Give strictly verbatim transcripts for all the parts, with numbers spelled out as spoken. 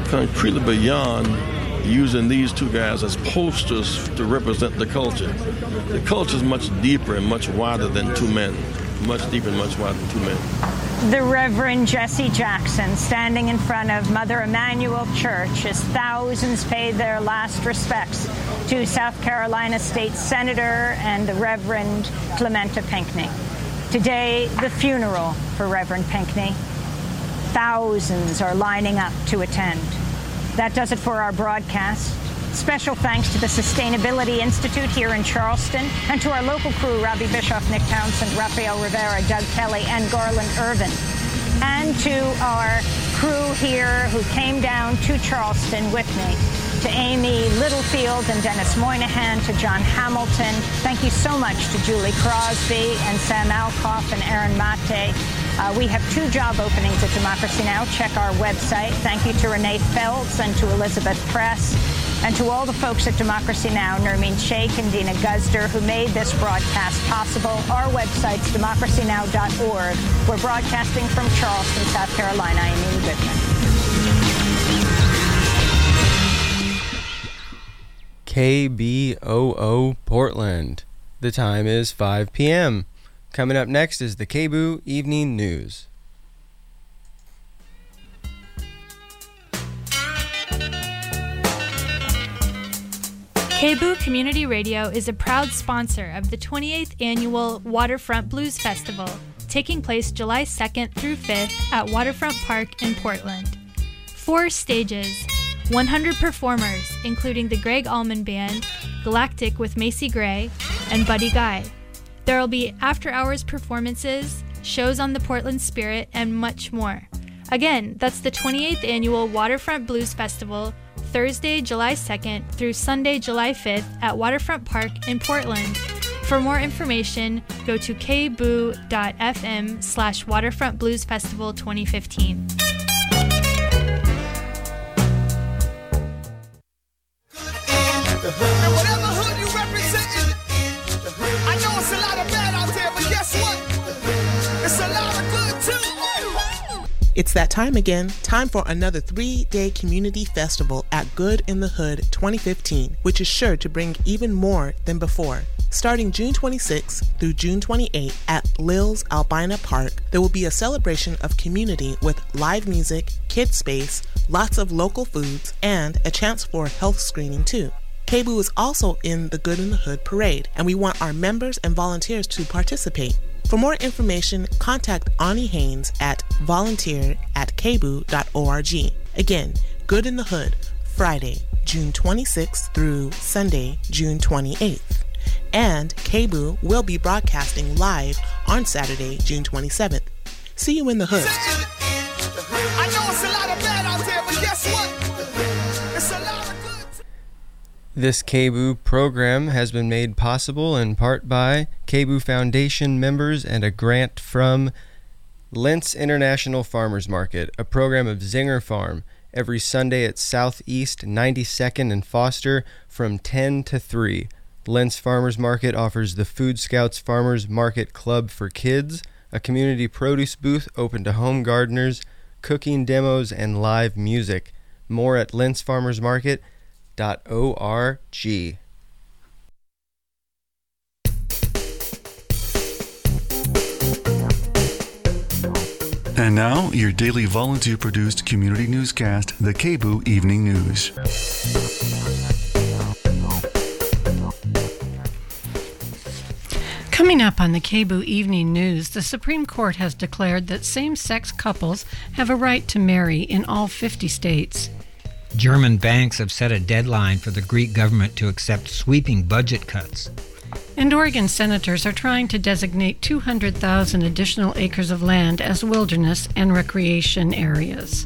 concretely beyond using these two guys as posters to represent the culture. The culture is much deeper and much wider than two men. Much deeper and much wider than two men. The Reverend Jesse Jackson standing in front of Mother Emanuel Church as thousands paid their last respects to South Carolina State Senator and the Reverend Clementa Pinckney. Today, the funeral for Reverend Pinckney. Thousands are lining up to attend. That does it for our broadcast. Special thanks to the Sustainability Institute here in Charleston and to our local crew, Robbie Bischoff, Nick Townsend, Rafael Rivera, Doug Kelly, and Garland Irvin. And to our crew here who came down to Charleston with me, to Amy Littlefield and Dennis Moynihan, to John Hamilton. Thank you so much to Julie Crosby and Sam Alcoff and Aaron Mate. Uh, we have two job openings at Democracy Now! Check our website. Thank you to Renee Feltz and to Elizabeth Press. And to all the folks at Democracy Now!, Nermeen Sheikh and Dina Guzder, who made this broadcast possible. Our website's democracy now dot org. We're broadcasting from Charleston, South Carolina. I'm Amy Goodman. K B O O Portland. The time is five p.m. Coming up next is the K B O O Evening News. K B O O Community Radio is a proud sponsor of the twenty-eighth Annual Waterfront Blues Festival, taking place July second through fifth at Waterfront Park in Portland. Four stages, one hundred performers, including the Greg Allman Band, Galactic with Macy Gray, and Buddy Guy. There will be after-hours performances, shows on the Portland Spirit, and much more. Again, that's the twenty-eighth Annual Waterfront Blues Festival, Thursday, July second through Sunday, July fifth at Waterfront Park in Portland. For more information, go to k b o o dot f m slash Waterfront Blues Festival twenty fifteen. And whatever hood you representing, I know it's a lot of bad out there, but guess what? It's a lot of good too. It's that time again, time for another three-day community festival at Good in the Hood twenty fifteen, which is sure to bring even more than before. Starting June twenty-sixth through June twenty-eighth at Lil's Albina Park, there will be a celebration of community with live music, kid space, lots of local foods, and a chance for health screening too. K B O O is also in the Good in the Hood parade, and we want our members and volunteers to participate. For more information, contact Ani Haynes at volunteer at k b o o dot org. Again, Good in the Hood, Friday, June twenty-sixth through Sunday, June twenty-eighth. And K B O O will be broadcasting live on Saturday, June twenty-seventh. See you in the hood. I know it's a lot of bad out there, but guess what? It's a lot of good. This K B O O program has been made possible in part by K B O O Foundation members and a grant from Lentz International Farmers Market, a program of Zinger Farm, every Sunday at Southeast ninety-second and Foster from ten to three. Lentz Farmers Market offers the Food Scouts Farmers Market Club for kids, a community produce booth open to home gardeners, cooking demos, and live music. More at lentz farmers market dot org. And now, your daily volunteer-produced community newscast, the K B O O Evening News. Coming up on the K B O O Evening News, the Supreme Court has declared that same-sex couples have a right to marry in all fifty states. German banks have set a deadline for the Greek government to accept sweeping budget cuts. And Oregon senators are trying to designate two hundred thousand additional acres of land as wilderness and recreation areas.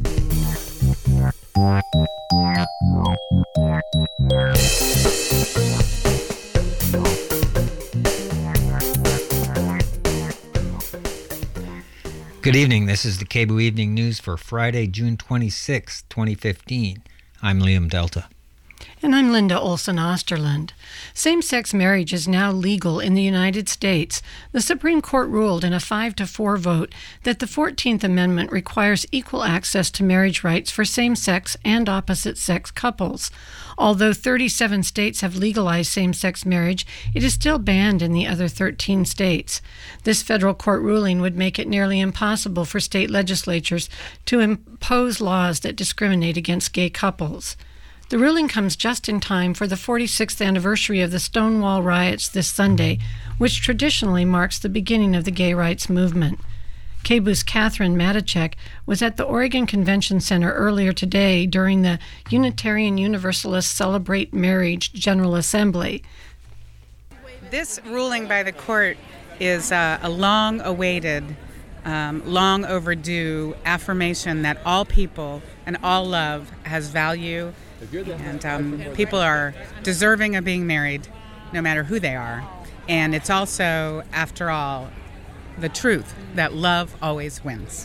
Good evening. This is the K B O O Evening News for Friday, June twenty-sixth, twenty fifteen. I'm Liam Delta. And I'm Linda Olson Osterland. Same-sex marriage is now legal in the United States. The Supreme Court ruled in a five to four vote that the fourteenth Amendment requires equal access to marriage rights for same-sex and opposite-sex couples. Although thirty-seven states have legalized same-sex marriage, it is still banned in the other thirteen states. This federal court ruling would make it nearly impossible for state legislatures to impose laws that discriminate against gay couples. The ruling comes just in time for the forty-sixth anniversary of the Stonewall riots this Sunday, which traditionally marks the beginning of the gay rights movement. K B O O's Catherine Matichek was at the Oregon Convention Center earlier today during the Unitarian Universalist Celebrate Marriage General Assembly. This ruling by the court is uh, a long-awaited, um, long overdue affirmation that all people and all love has value, and um, people are deserving of being married no matter who they are. And it's also, after all, the truth that love always wins.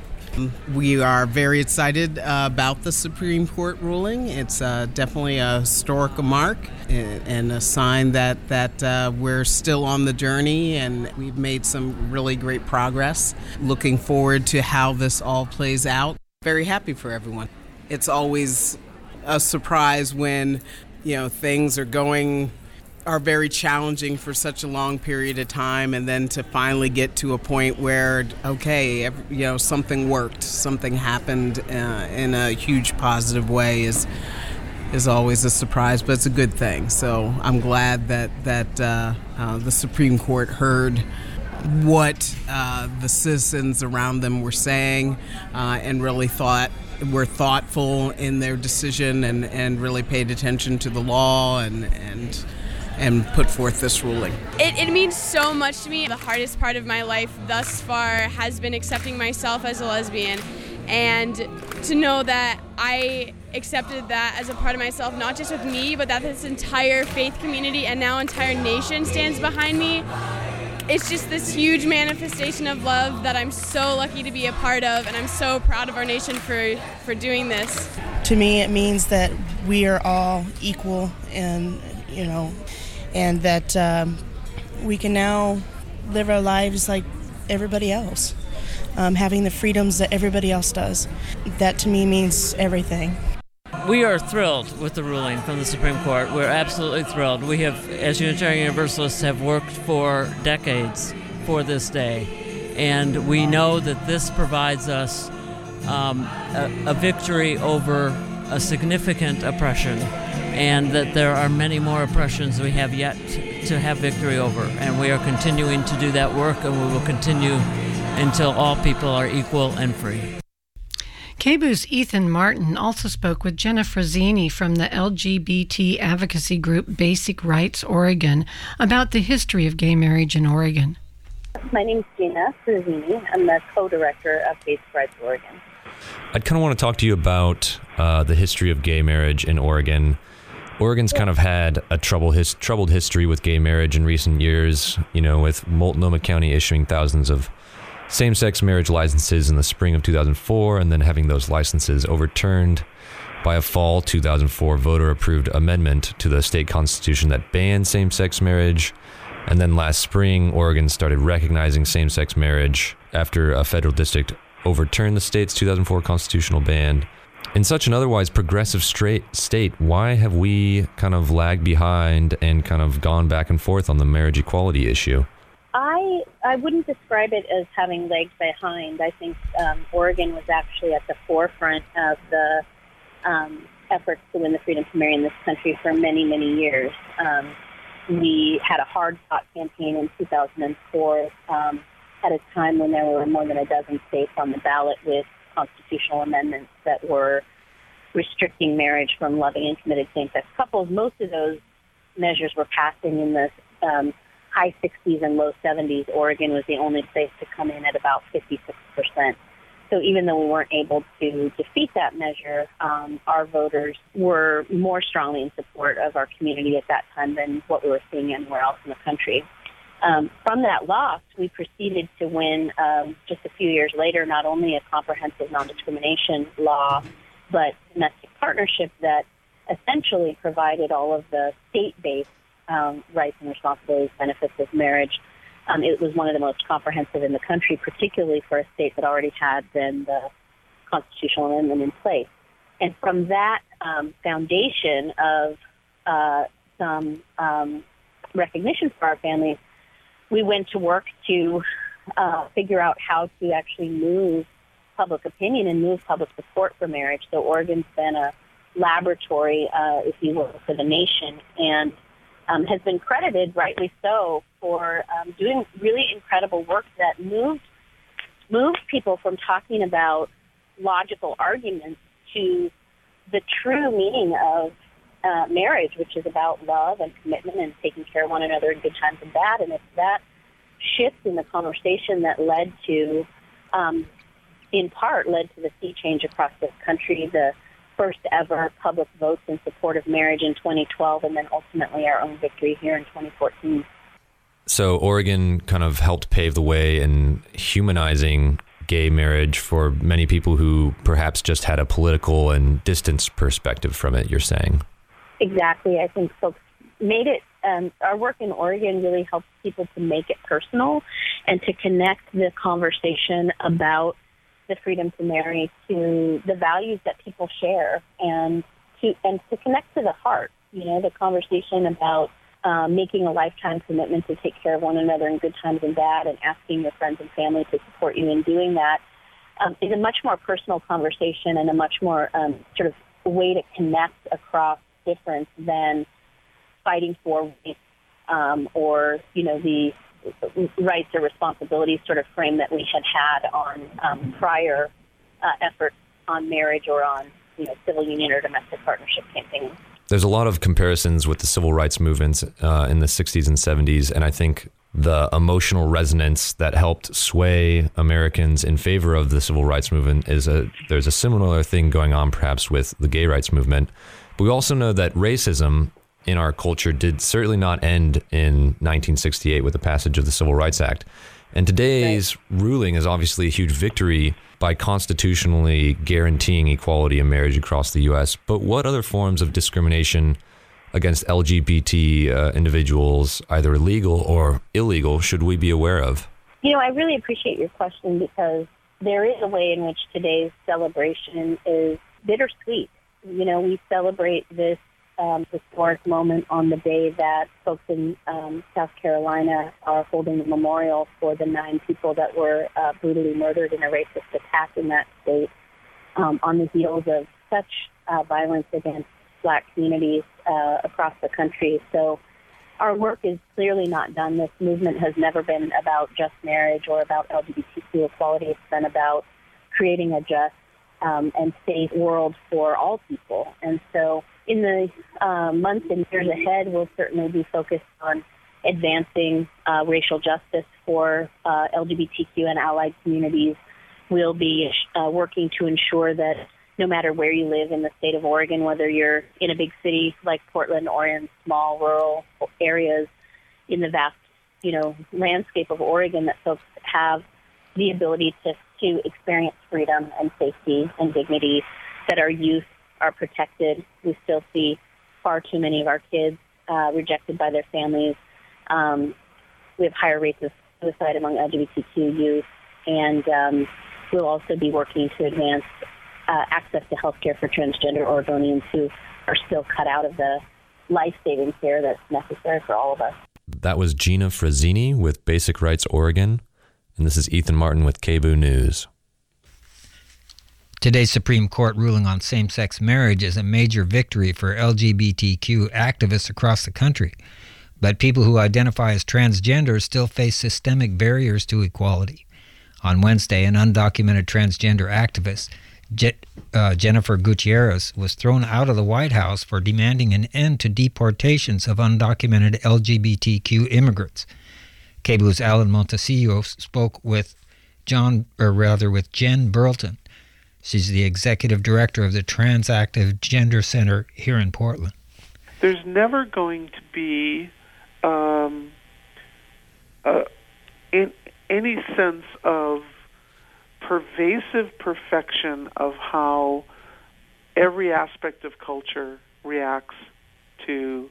We are very excited uh, about the Supreme Court ruling. It's uh, definitely a historical mark and, and a sign that, that uh, we're still on the journey, and we've made some really great progress. Looking forward to how this all plays out. Very happy for everyone. It's always a surprise when, you know, things are going are very challenging for such a long period of time, and then to finally get to a point where, okay, every, you know, something worked, something happened uh, in a huge positive way is is always a surprise, but it's a good thing. So I'm glad that that uh, uh, the Supreme Court heard what uh, the citizens around them were saying uh, and really thought were thoughtful in their decision and, and really paid attention to the law and and and put forth this ruling. It, it means so much to me. The hardest part of my life thus far has been accepting myself as a lesbian, and to know that I accepted that as a part of myself, not just with me, but that this entire faith community and now entire nation stands behind me. It's just this huge manifestation of love that I'm so lucky to be a part of, and I'm so proud of our nation for, for doing this. To me, it means that we are all equal, and, you know, and that um, we can now live our lives like everybody else, um, having the freedoms that everybody else does. That to me means everything. We are thrilled with the ruling from the Supreme Court. We're absolutely thrilled. We have, as Unitarian Universalists, have worked for decades for this day, and we know that this provides us um, a, a victory over a significant oppression, and that there are many more oppressions we have yet to have victory over, and we are continuing to do that work, and we will continue until all people are equal and free. K B O O's Ethan Martin also spoke with Jenna Frazzini from the L G B T advocacy group Basic Rights Oregon about the history of gay marriage in Oregon. My name is Jenna Frazzini. I'm the co-director of Basic Rights Oregon. I'd kind of want to talk to you about uh, the history of gay marriage in Oregon. Oregon's kind of had a trouble his, troubled history with gay marriage in recent years, you know, with Multnomah County issuing thousands of same-sex marriage licenses in the spring of two thousand four, and then having those licenses overturned by a fall two thousand four voter-approved amendment to the state constitution that banned same-sex marriage. And then last spring, Oregon started recognizing same-sex marriage after a federal district overturned the state's two thousand four constitutional ban. In such an otherwise progressive straight state, why have we kind of lagged behind and kind of gone back and forth on the marriage equality issue? I I wouldn't describe it as having legs behind. I think um, Oregon was actually at the forefront of the um, efforts to win the freedom to marry in this country for many, many years. Um, we had a hard-fought campaign in two thousand four um, at a time when there were more than a dozen states on the ballot with constitutional amendments that were restricting marriage from loving and committed same-sex couples. Most of those measures were passing in the um, high sixties and low seventies. Oregon was the only place to come in at about fifty-six percent. So even though we weren't able to defeat that measure, um, our voters were more strongly in support of our community at that time than what we were seeing anywhere else in the country. Um, from that loss, we proceeded to win um, just a few years later, not only a comprehensive non-discrimination law, but domestic partnership that essentially provided all of the state-based um, rights and responsibilities, benefits of marriage. Um, it was one of the most comprehensive in the country, particularly for a state that already had then the constitutional amendment in place. And from that um, foundation of uh, some um, recognition for our families, we went to work to uh, figure out how to actually move public opinion and move public support for marriage. So Oregon's been a laboratory, uh, if you will, for the nation, and um, has been credited, rightly so, for um, doing really incredible work that moved moved people from talking about logical arguments to the true meaning of uh, marriage, which is about love and commitment and taking care of one another in good times and bad. And it's that shift in the conversation that led to, um, in part, led to the sea change across this country, the first ever public votes in support of marriage in twenty twelve, and then ultimately our own victory here in twenty fourteen. So Oregon kind of helped pave the way in humanizing gay marriage for many people who perhaps just had a political and distanced perspective from it, you're saying? Exactly. I think folks made it, um, our work in Oregon really helps people to make it personal and to connect the conversation about the freedom to marry to the values that people share, and to and to connect to the heart. You know, the conversation about uh, making a lifetime commitment to take care of one another in good times and bad, and asking your friends and family to support you in doing that, um, is a much more personal conversation and a much more um, sort of way to connect across difference than fighting for rights um, or, you know, the rights or responsibilities sort of frame that we had had on um, prior uh, efforts on marriage or on, you know, civil union or domestic partnership campaigns. There's a lot of comparisons with the civil rights movements uh, in the sixties and seventies, and I think the emotional resonance that helped sway Americans in favor of the civil rights movement is a there's a similar thing going on perhaps with the gay rights movement. But we also know that racism in our culture did certainly not end in nineteen sixty-eight with the passage of the Civil Rights Act. And today's right. ruling is obviously a huge victory by constitutionally guaranteeing equality in marriage across the U S. But what other forms of discrimination against L G B T uh, individuals, either legal or illegal, should we be aware of? You know, I really appreciate your question, because there is a way in which today's celebration is bittersweet. You know, we celebrate this Um, historic moment on the day that folks in um, South Carolina are holding a memorial for the nine people that were uh, brutally murdered in a racist attack in that state, um, on the heels of such uh, violence against Black communities uh, across the country. So our work is clearly not done. This movement has never been about just marriage or about L G B T Q equality. It's been about creating a just um, and safe world for all people. And so in the uh, months and years ahead, we'll certainly be focused on advancing uh, racial justice for uh, L G B T Q and allied communities. We'll be uh, working to ensure that no matter where you live in the state of Oregon, whether you're in a big city like Portland or in small rural areas in the vast, you know, landscape of Oregon, that folks have the ability to, to experience freedom and safety and dignity, that our youth are protected. We still see far too many of our kids uh, rejected by their families. Um, we have higher rates of suicide among L G B T Q youth, and um, we'll also be working to advance uh, access to health care for transgender Oregonians who are still cut out of the life-saving care that's necessary for all of us. That was Gina Frazzini with Basic Rights Oregon, and this is Ethan Martin with K B O O News. Today's Supreme Court ruling on same-sex marriage is a major victory for L G B T Q activists across the country. But people who identify as transgender still face systemic barriers to equality. On Wednesday, an undocumented transgender activist, Je- uh, Jennifer Gutierrez, was thrown out of the White House for demanding an end to deportations of undocumented L G B T Q immigrants. K B O O's Alan Montecillo spoke with John, or rather with Jen Burleton. She's the executive director of the Transactive Gender Center here in Portland. There's never going to be um, uh, in any sense of pervasive perfection of how every aspect of culture reacts to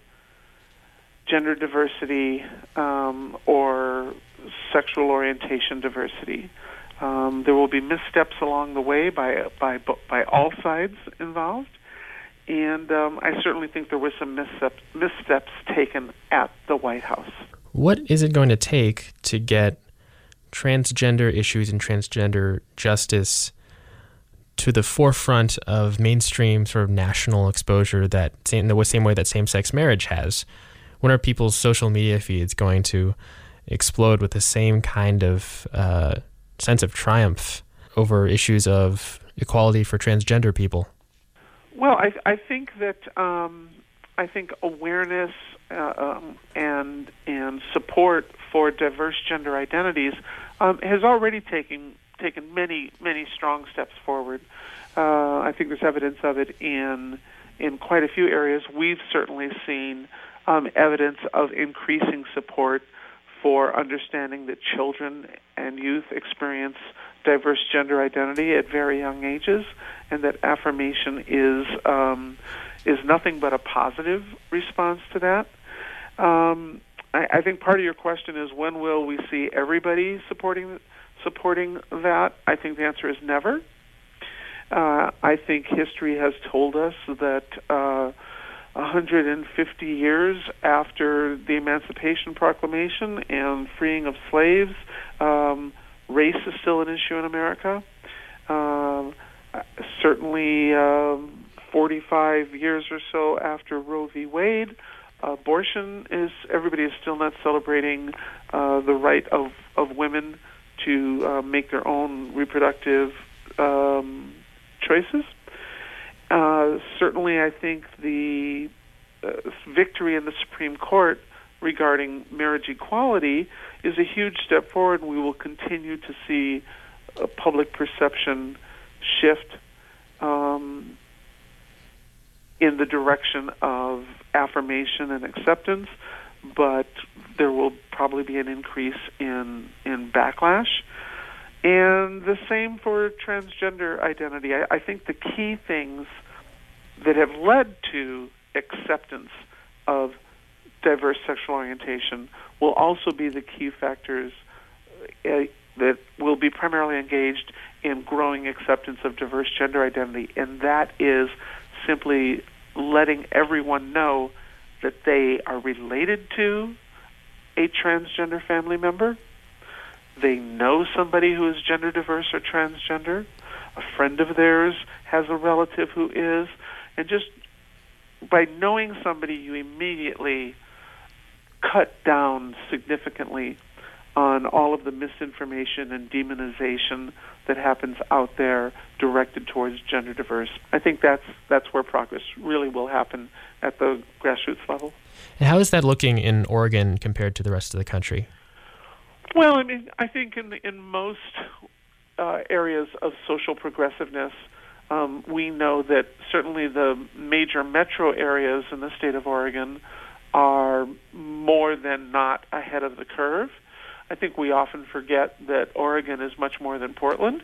gender diversity um, or sexual orientation diversity. Um, there will be missteps along the way by by by all sides involved, and um, I certainly think there were some missteps, missteps taken at the White House. What is it going to take to get transgender issues and transgender justice to the forefront of mainstream sort of national exposure that in the same way that same-sex marriage has? When are people's social media feeds going to explode with the same kind of uh, sense of triumph over issues of equality for transgender people? Well, I, I think that um, I think awareness uh, um, and and support for diverse gender identities um, has already taken taken many many strong steps forward. Uh, I think there's evidence of it in in quite a few areas. We've certainly seen um, evidence of increasing support for understanding that children and youth experience diverse gender identity at very young ages, and that affirmation is um, is nothing but a positive response to that. Um, I, I think part of your question is, when will we see everybody supporting supporting that? I think the answer is never. Uh, I think history has told us that uh, one hundred fifty years after the Emancipation Proclamation and freeing of slaves, um, race is still an issue in America. Um, certainly, um, forty-five years or so after Roe v. Wade, abortion is, everybody is still not celebrating uh, the right of, of women to uh, make their own reproductive um, choices. Uh, certainly, I think the uh, victory in the Supreme Court regarding marriage equality is a huge step forward, and we will continue to see a public perception shift um, in the direction of affirmation and acceptance, but there will probably be an increase in, in backlash. And the same for transgender identity. I, I think the key things that have led to acceptance of diverse sexual orientation will also be the key factors uh, that will be primarily engaged in growing acceptance of diverse gender identity, and that is simply letting everyone know that they are related to a transgender family member, they know somebody who is gender diverse or transgender, a friend of theirs has a relative who is, and just by knowing somebody, you immediately cut down significantly on all of the misinformation and demonization that happens out there directed towards gender diverse. I think that's that's where progress really will happen at the grassroots level. And how is that looking in Oregon compared to the rest of the country? Well, I mean, I think in in most uh, areas of social progressiveness, um, we know that certainly the major metro areas in the state of Oregon are more than not ahead of the curve. I think we often forget that Oregon is much more than Portland.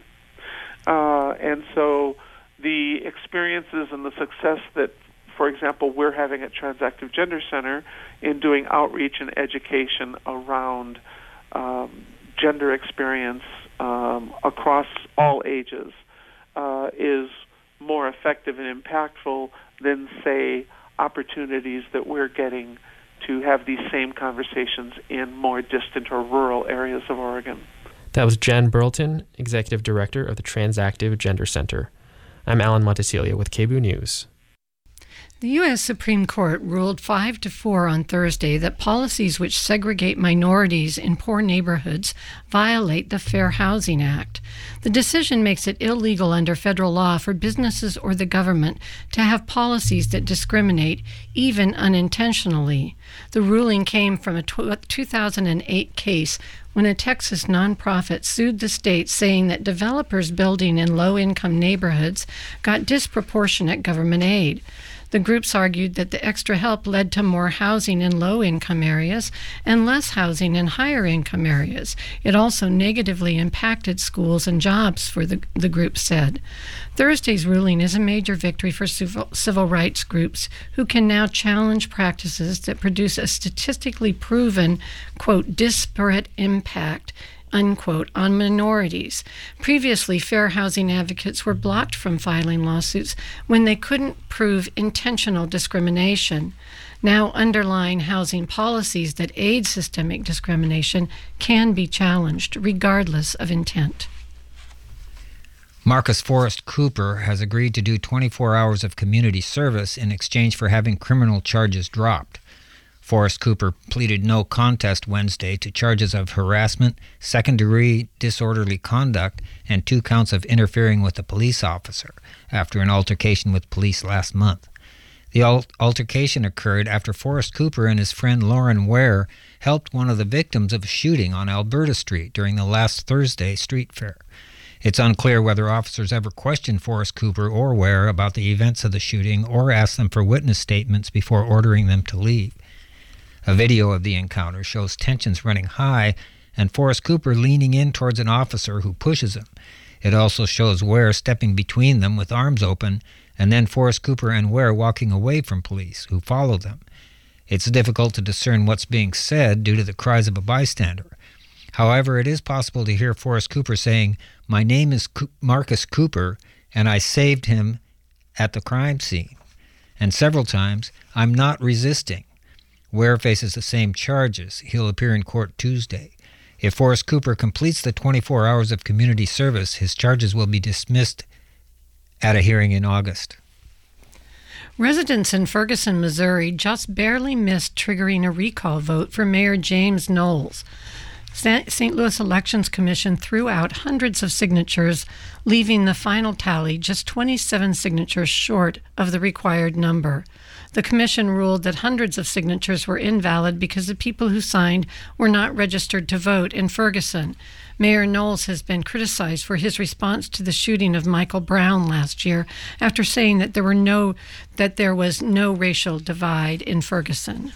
Uh, and so the experiences and the success that, for example, we're having at Transactive Gender Center in doing outreach and education around um, gender experience um, across all ages uh, is more effective and impactful than, say, opportunities that we're getting to have these same conversations in more distant or rural areas of Oregon. That was Jen Burleton, Executive Director of the Transactive Gender Center. I'm Alan Montesilia with K B O News. The U S Supreme Court ruled five to four on Thursday that policies which segregate minorities in poor neighborhoods violate the Fair Housing Act. The decision makes it illegal under federal law for businesses or the government to have policies that discriminate, even unintentionally. The ruling came from a two thousand eight case when a Texas nonprofit sued the state, saying that developers building in low-income neighborhoods got disproportionate government aid. The groups argued that the extra help led to more housing in low-income areas and less housing in higher-income areas. It also negatively impacted schools and jobs, for the, the group said. Thursday's ruling is a major victory for civil, civil rights groups who can now challenge practices that produce a statistically proven, quote, disparate impact, unquote, on minorities. Previously, fair housing advocates were blocked from filing lawsuits when they couldn't prove intentional discrimination. Now, underlying housing policies that aid systemic discrimination can be challenged, regardless of intent. Marcus Forrest Cooper has agreed to do twenty-four hours of community service in exchange for having criminal charges dropped. Forrest Cooper pleaded no contest Wednesday to charges of harassment, second-degree disorderly conduct, and two counts of interfering with a police officer after an altercation with police last month. The al- altercation occurred after Forrest Cooper and his friend Lauren Ware helped one of the victims of a shooting on Alberta Street during the last Thursday street fair. It's unclear whether officers ever questioned Forrest Cooper or Ware about the events of the shooting or asked them for witness statements before ordering them to leave. A video of the encounter shows tensions running high and Forrest Cooper leaning in towards an officer who pushes him. It also shows Ware stepping between them with arms open, and then Forrest Cooper and Ware walking away from police, who follow them. It's difficult to discern what's being said due to the cries of a bystander. However, it is possible to hear Forrest Cooper saying, "My name is Co- Marcus Cooper, and I saved him at the crime scene." And several times, "I'm not resisting." Ware faces the same charges. He'll appear in court Tuesday. If Forrest Cooper completes the twenty-four hours of community service, his charges will be dismissed at a hearing in August. Residents in Ferguson, Missouri just barely missed triggering a recall vote for Mayor James Knowles. Saint Louis Elections Commission threw out hundreds of signatures, leaving the final tally just twenty-seven signatures short of the required number. The commission ruled that hundreds of signatures were invalid because the people who signed were not registered to vote in Ferguson. Mayor Knowles has been criticized for his response to the shooting of Michael Brown last year, after saying that there were no that there was no racial divide in Ferguson.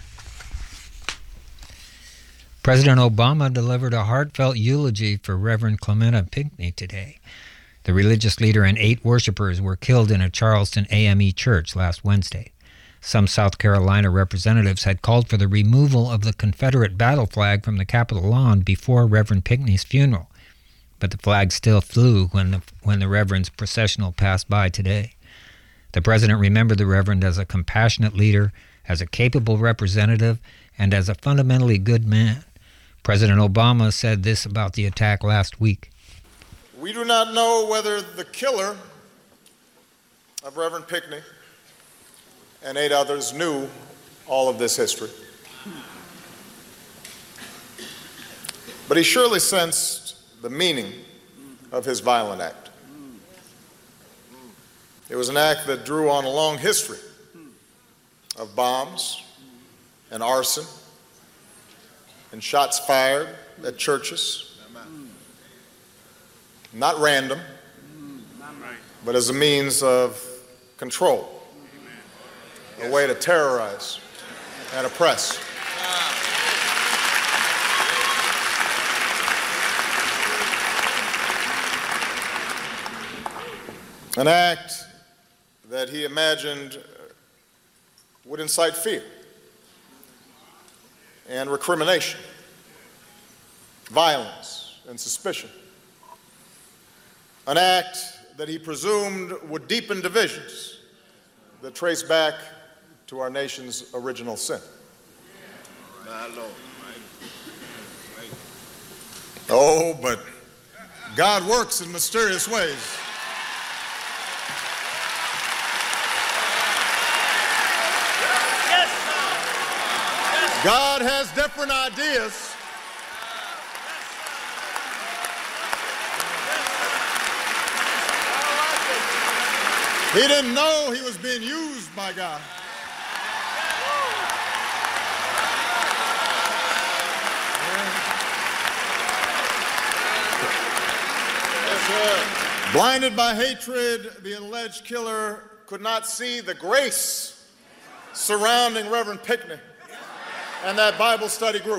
President Obama delivered a heartfelt eulogy for Reverend Clementa Pinckney today. The religious leader and eight worshipers were killed in a Charleston A M E church last Wednesday. Some South Carolina representatives had called for the removal of the Confederate battle flag from the Capitol lawn before Reverend Pinckney's funeral, but the flag still flew when the, when the Reverend's processional passed by today. The president remembered the Reverend as a compassionate leader, as a capable representative, and as a fundamentally good man. President Obama said this about the attack last week. We do not know whether the killer of Reverend Pinckney and eight others knew all of this history. But he surely sensed the meaning of his violent act. It was an act that drew on a long history of bombs and arson and shots fired at churches, not random, but as a means of control, a way to terrorize and oppress. An act that he imagined would incite fear and recrimination, violence and suspicion. An act that he presumed would deepen divisions that trace back to our nation's original sin. Oh, but God works in mysterious ways. God has different ideas. He didn't know he was being used by God. Blinded by hatred, the alleged killer could not see the grace surrounding Reverend Pinckney and that Bible study group.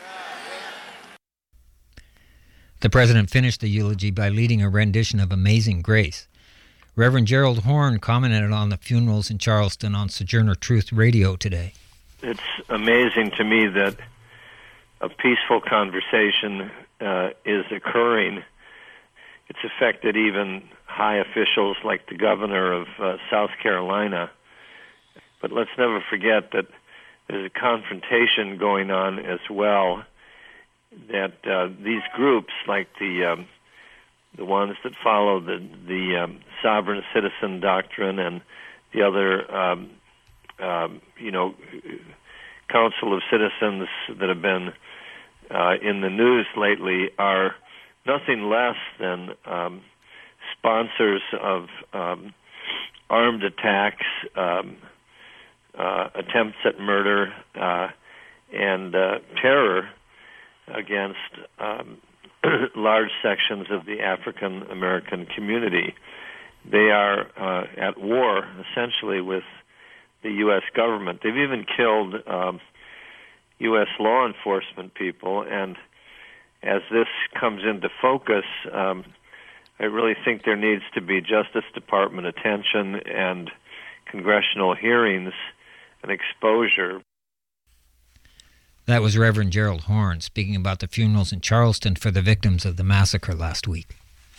The president finished the eulogy by leading a rendition of Amazing Grace. Reverend Gerald Horn commented on the funerals in Charleston on Sojourner Truth Radio today. It's amazing to me that a peaceful conversation uh, is occurring. It's affected even high officials like the governor of uh, South Carolina. But let's never forget that there's a confrontation going on as well, that uh, these groups, like the um, the ones that follow the, the um, sovereign citizen doctrine and the other, um, um, you know, Council of Citizens that have been uh, in the news lately, are nothing less than um, sponsors of um, armed attacks, um, uh, attempts at murder, uh, and uh, terror against um, large sections of the African American community. They are uh, at war, essentially, with the U S government. They've even killed um, U S law enforcement people, and as this comes into focus, um, I really think there needs to be Justice Department attention and congressional hearings and exposure. That was Reverend Gerald Horn speaking about the funerals in Charleston for the victims of the massacre last week.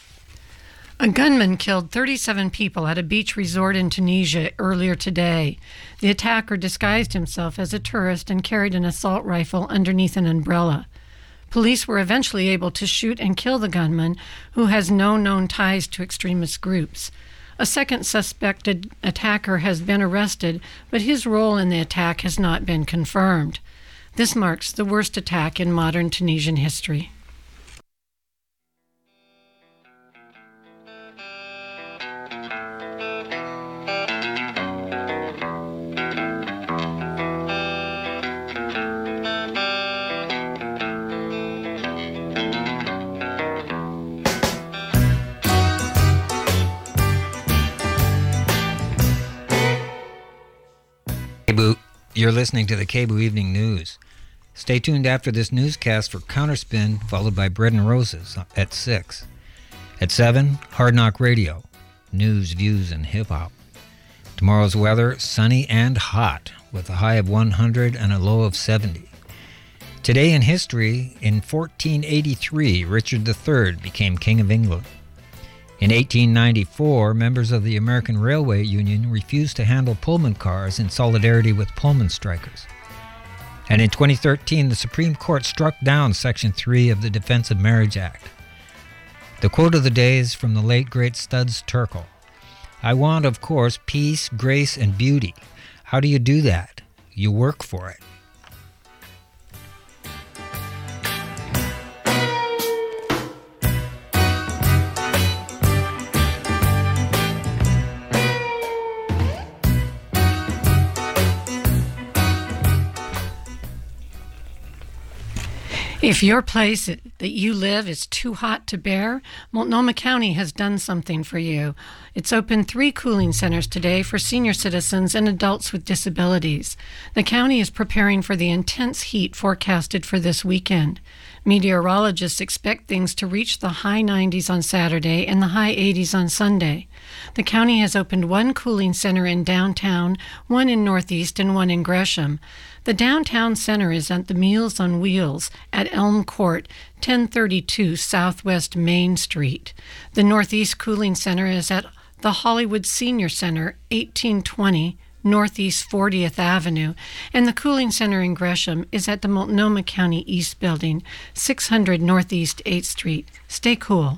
A gunman killed thirty-seven people at a beach resort in Tunisia earlier today. The attacker disguised himself as a tourist and carried an assault rifle underneath an umbrella. Police were eventually able to shoot and kill the gunman, who has no known ties to extremist groups. A second suspected attacker has been arrested, but his role in the attack has not been confirmed. This marks the worst attack in modern Tunisian history. You're listening to the K B O O Evening News. Stay tuned after this newscast for Counterspin, followed by Bread and Roses at six. At seven, Hard Knock Radio, news, views, and hip-hop. Tomorrow's weather, sunny and hot, with a high of one hundred and a low of seventy. Today in history, in fourteen eighty-three, Richard the Third became King of England. In eighteen ninety-four, members of the American Railway Union refused to handle Pullman cars in solidarity with Pullman strikers. And in twenty thirteen, the Supreme Court struck down Section three of the Defense of Marriage Act. The quote of the day is from the late, great Studs Terkel. I want, of course, peace, grace, and beauty. How do you do that? You work for it. If your place that you live is too hot to bear, Multnomah County has done something for you. It's opened three cooling centers today for senior citizens and adults with disabilities. The county is preparing for the intense heat forecasted for this weekend. Meteorologists expect things to reach the high nineties on Saturday and the high eighties on Sunday. The county has opened one cooling center in downtown, one in Northeast, and one in Gresham. The downtown center is at the Meals on Wheels at Elm Court, ten thirty-two Southwest Main Street. The Northeast Cooling Center is at the Hollywood Senior Center, eighteen twenty Northeast fortieth Avenue, and the Cooling Center in Gresham is at the Multnomah County East Building, six hundred Northeast eighth Street. Stay cool.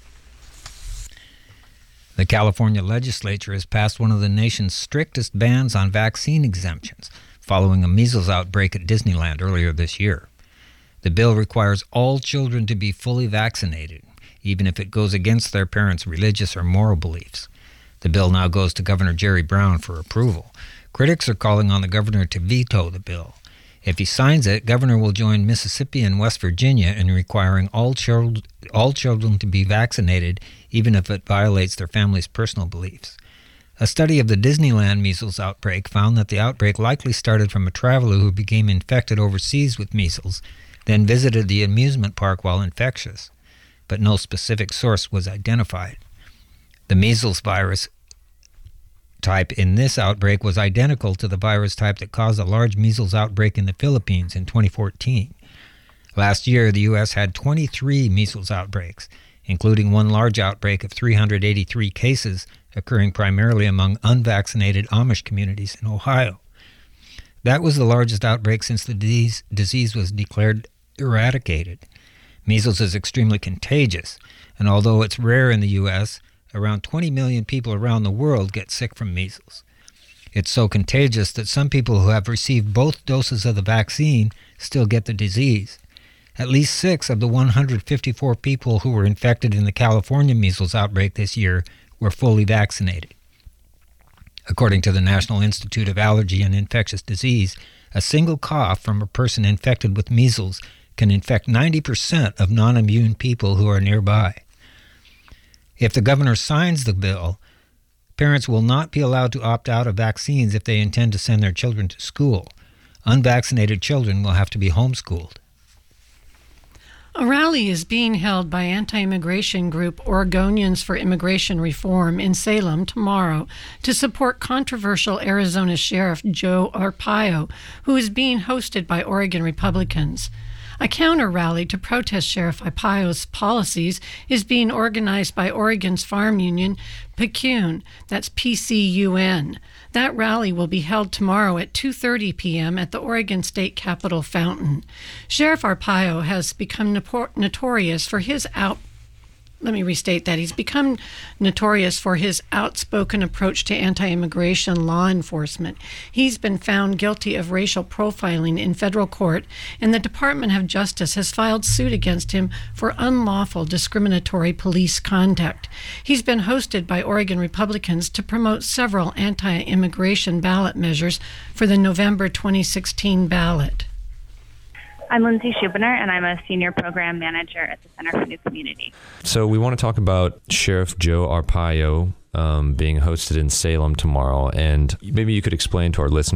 The California legislature has passed one of the nation's strictest bans on vaccine exemptions, following a measles outbreak at Disneyland earlier this year. The bill requires all children to be fully vaccinated, even if it goes against their parents' religious or moral beliefs. The bill now goes to Governor Jerry Brown for approval. Critics are calling on the governor to veto the bill. If he signs it, Governor will join Mississippi and West Virginia in requiring all, chil- all children to be vaccinated, even if it violates their family's personal beliefs. A study of the Disneyland measles outbreak found that the outbreak likely started from a traveler who became infected overseas with measles, then visited the amusement park while infectious, but no specific source was identified. The measles virus type in this outbreak was identical to the virus type that caused a large measles outbreak in the Philippines in twenty fourteen. Last year, the U S had twenty-three measles outbreaks, including one large outbreak of three hundred eighty-three cases occurring primarily among unvaccinated Amish communities in Ohio. That was the largest outbreak since the disease, disease was declared eradicated. Measles is extremely contagious, and although it's rare in the U S, around twenty million people around the world get sick from measles. It's so contagious that some people who have received both doses of the vaccine still get the disease. At least six of the one hundred fifty-four people who were infected in the California measles outbreak this year were fully vaccinated. According to the National Institute of Allergy and Infectious Disease, a single cough from a person infected with measles can infect ninety percent of non-immune people who are nearby. If the governor signs the bill, parents will not be allowed to opt out of vaccines if they intend to send their children to school. Unvaccinated children will have to be homeschooled. A rally is being held by anti-immigration group Oregonians for Immigration Reform in Salem tomorrow to support controversial Arizona Sheriff Joe Arpaio, who is being hosted by Oregon Republicans. A counter-rally to protest Sheriff Arpaio's policies is being organized by Oregon's farm union, P C U N, that's P C U N. That rally will be held tomorrow at two thirty p.m. at the Oregon State Capitol fountain. Sheriff Arpaio has become notorious for his out Let me restate that. He's become notorious for his outspoken approach to anti-immigration law enforcement. He's been found guilty of racial profiling in federal court, and the Department of Justice has filed suit against him for unlawful discriminatory police conduct. He's been hosted by Oregon Republicans to promote several anti-immigration ballot measures for the November twenty sixteen ballot. I'm Lindsay Schubiner, and I'm a senior program manager at the Center for New Community. So we want to talk about Sheriff Joe Arpaio um, being hosted in Salem tomorrow, and maybe you could explain to our listeners